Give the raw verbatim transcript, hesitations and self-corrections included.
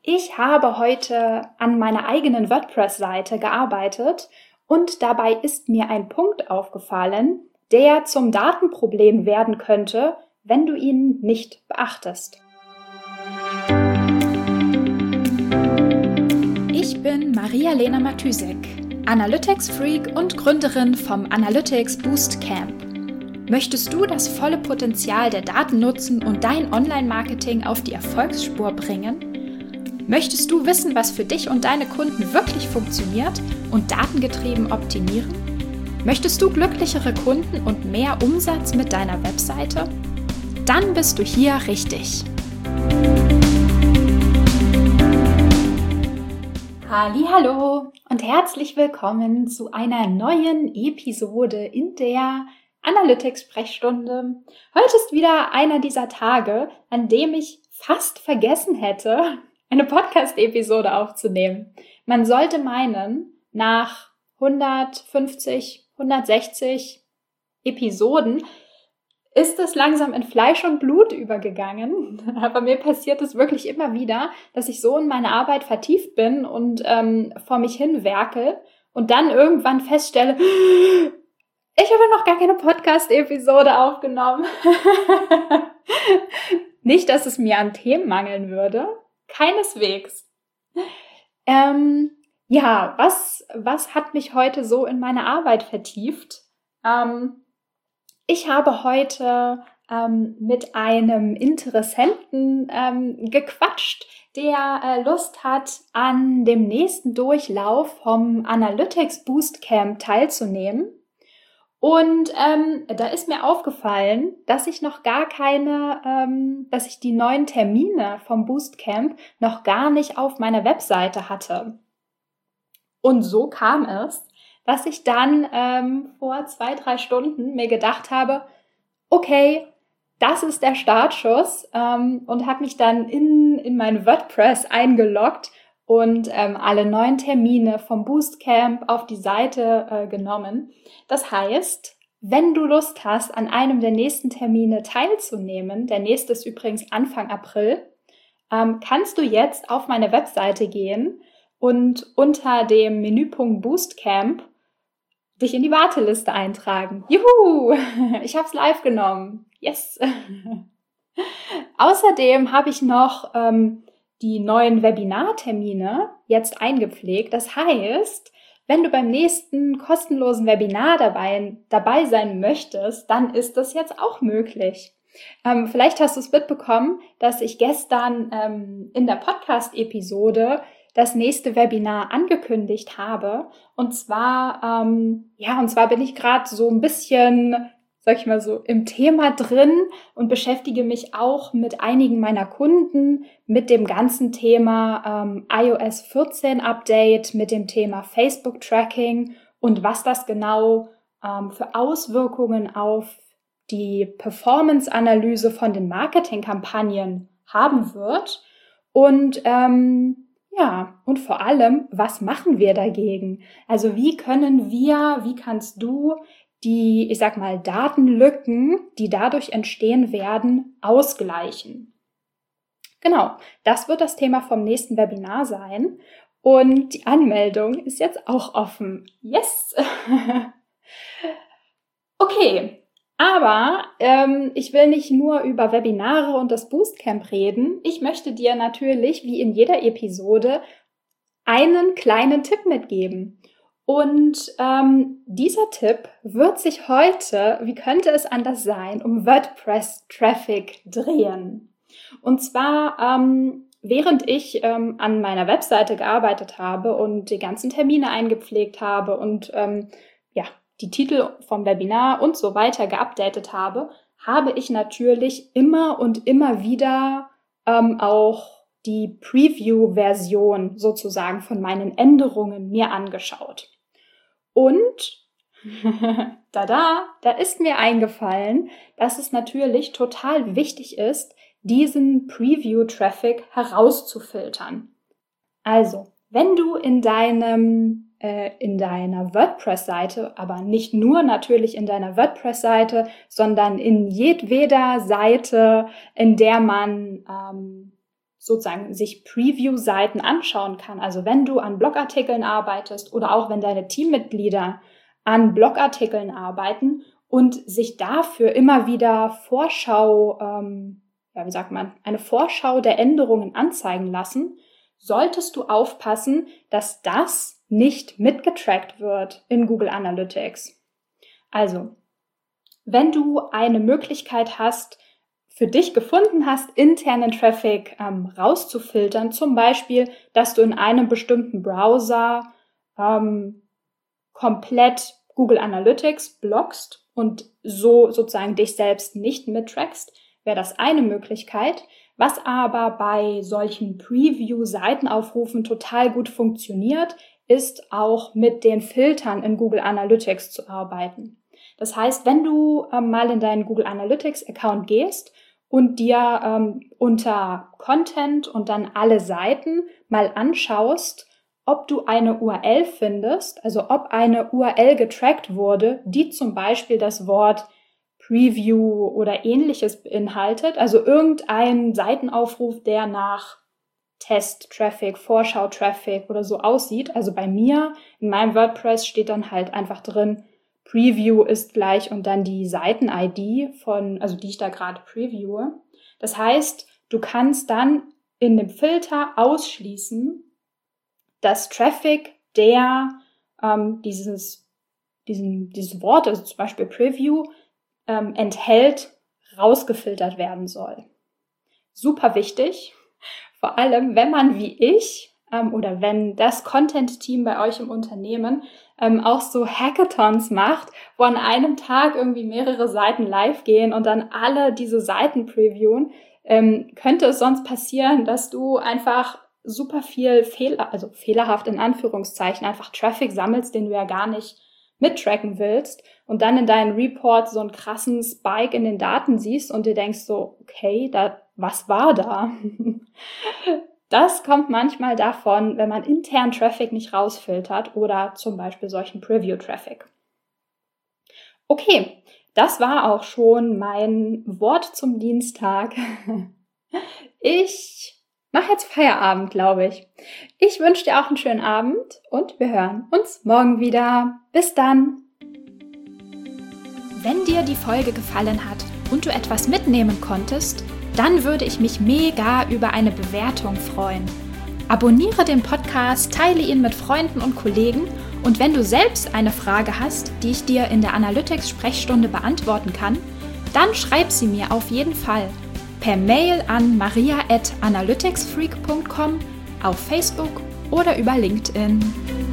Ich habe heute an meiner eigenen WordPress-Seite gearbeitet und dabei ist mir ein Punkt aufgefallen, der zum Datenproblem werden könnte, wenn du ihn nicht beachtest. Ich bin Maria-Lena Matysek, Analytics-Freak und Gründerin vom Analytics Boost Camp. Möchtest du das volle Potenzial der Daten nutzen und dein Online-Marketing auf die Erfolgsspur bringen? Möchtest du wissen, was für dich und deine Kunden wirklich funktioniert und datengetrieben optimieren? Möchtest du glücklichere Kunden und mehr Umsatz mit deiner Webseite? Dann bist du hier richtig. Hallihallo und herzlich willkommen zu einer neuen Episode in der Analytics-Sprechstunde. Heute ist wieder einer dieser Tage, an dem ich fast vergessen hätte, eine Podcast-Episode aufzunehmen. Man sollte meinen, nach hundertfünfzig, hundertsechzig Episoden ist es langsam in Fleisch und Blut übergegangen. Aber mir passiert es wirklich immer wieder, dass ich so in meine Arbeit vertieft bin und ähm, vor mich hin werkel und dann irgendwann feststelle, ich habe noch gar keine Podcast-Episode aufgenommen. Nicht, dass es mir an Themen mangeln würde. Keineswegs. Ähm, ja, was, was hat mich heute so in meine Arbeit vertieft? Ähm, ich habe heute ähm, mit einem Interessenten ähm, gequatscht, der äh, Lust hat, an dem nächsten Durchlauf vom Analytics Boost Camp teilzunehmen. Und ähm, da ist mir aufgefallen, dass ich noch gar keine, ähm, dass ich die neuen Termine vom Boostcamp noch gar nicht auf meiner Webseite hatte. Und so kam es, dass ich dann ähm, vor zwei, drei Stunden mir gedacht habe, okay, das ist der Startschuss ähm, und habe mich dann in, in mein WordPress eingeloggt und ähm, alle neuen Termine vom Boostcamp auf die Seite äh, genommen. Das heißt, wenn du Lust hast, an einem der nächsten Termine teilzunehmen, der nächste ist übrigens Anfang April, ähm, kannst du jetzt auf meine Webseite gehen und unter dem Menüpunkt Boostcamp dich in die Warteliste eintragen. Juhu! Ich habe es live genommen. Yes! Außerdem habe ich noch ähm, die neuen Webinartermine jetzt eingepflegt. Das heißt, wenn du beim nächsten kostenlosen Webinar dabei, dabei sein möchtest, dann ist das jetzt auch möglich. Ähm, vielleicht hast du es mitbekommen, dass ich gestern ähm, in der Podcast-Episode das nächste Webinar angekündigt habe. Und zwar, ähm, ja, und zwar bin ich gerade so ein bisschen, sag ich mal so, im Thema drin und beschäftige mich auch mit einigen meiner Kunden mit dem ganzen Thema ähm, i O S vierzehn Update, mit dem Thema Facebook-Tracking und was das genau ähm, für Auswirkungen auf die Performance-Analyse von den Marketingkampagnen haben wird. Und ähm, ja, und vor allem, was machen wir dagegen? Also wie können wir, wie kannst du die, ich sag mal, Datenlücken, die dadurch entstehen werden, ausgleichen? Genau, das wird das Thema vom nächsten Webinar sein. Und die Anmeldung ist jetzt auch offen. Yes! Okay. Aber ähm, ich will nicht nur über Webinare und das Boostcamp reden. Ich möchte dir natürlich, wie in jeder Episode, einen kleinen Tipp mitgeben. Und ähm, dieser Tipp wird sich heute, wie könnte es anders sein, um WordPress-Traffic drehen. Und zwar, ähm, während ich ähm, an meiner Webseite gearbeitet habe und die ganzen Termine eingepflegt habe und ähm, ja, die Titel vom Webinar und so weiter geupdatet habe, habe ich natürlich immer und immer wieder ähm, auch die Preview-Version sozusagen von meinen Änderungen mir angeschaut. Und tada, da ist mir eingefallen, dass es natürlich total wichtig ist, diesen Preview-Traffic herauszufiltern. Also, wenn du in deinem in deiner WordPress-Seite, aber nicht nur natürlich in deiner WordPress-Seite, sondern in jedweder Seite, in der man ähm, sozusagen sich Preview-Seiten anschauen kann. Also wenn du an Blogartikeln arbeitest oder auch wenn deine Teammitglieder an Blogartikeln arbeiten und sich dafür immer wieder Vorschau, ähm, ja, wie sagt man, eine Vorschau der Änderungen anzeigen lassen, solltest du aufpassen, dass das nicht mitgetrackt wird in Google Analytics. Also, wenn du eine Möglichkeit hast, für dich gefunden hast, internen Traffic ähm, rauszufiltern, zum Beispiel, dass du in einem bestimmten Browser ähm, komplett Google Analytics blockst und so sozusagen dich selbst nicht mittrackst, wäre das eine Möglichkeit. Was aber bei solchen Preview-Seitenaufrufen total gut funktioniert, ist auch mit den Filtern in Google Analytics zu arbeiten. Das heißt, wenn du ähm, mal in deinen Google Analytics-Account gehst und dir ähm, unter Content und dann alle Seiten mal anschaust, ob du eine U R L findest, also ob eine U R L getrackt wurde, die zum Beispiel das Wort Preview oder Ähnliches beinhaltet, also irgendein Seitenaufruf, der nach Test-Traffic, Vorschau-Traffic oder so aussieht. Also bei mir, in meinem WordPress steht dann halt einfach drin, Preview ist gleich und dann die Seiten-I D von, also die ich da gerade previewe. Das heißt, du kannst dann in dem Filter ausschließen, dass Traffic, der ähm, dieses, diesen, dieses Wort, also zum Beispiel Preview, ähm, enthält, rausgefiltert werden soll. Super wichtig, vor allem wenn man wie ich ähm, oder wenn das Content-Team bei euch im Unternehmen ähm, auch so Hackathons macht, wo an einem Tag irgendwie mehrere Seiten live gehen und dann alle diese Seiten previewen, ähm, könnte es sonst passieren, dass du einfach super viel Fehler, also fehlerhaft in Anführungszeichen, einfach Traffic sammelst, den du ja gar nicht mittracken willst und dann in deinen Report so einen krassen Spike in den Daten siehst und dir denkst so, okay, da, was war da? Das kommt manchmal davon, wenn man intern Traffic nicht rausfiltert oder zum Beispiel solchen Preview-Traffic. Okay, das war auch schon mein Wort zum Dienstag. Ich mach jetzt Feierabend, glaube ich. Ich wünsche dir auch einen schönen Abend und wir hören uns morgen wieder. Bis dann! Wenn dir die Folge gefallen hat und du etwas mitnehmen konntest, dann würde ich mich mega über eine Bewertung freuen. Abonniere den Podcast, teile ihn mit Freunden und Kollegen und wenn du selbst eine Frage hast, die ich dir in der Analytics-Sprechstunde beantworten kann, dann schreib sie mir auf jeden Fall per Mail an maria at analyticsfreak punkt com, auf Facebook oder über LinkedIn.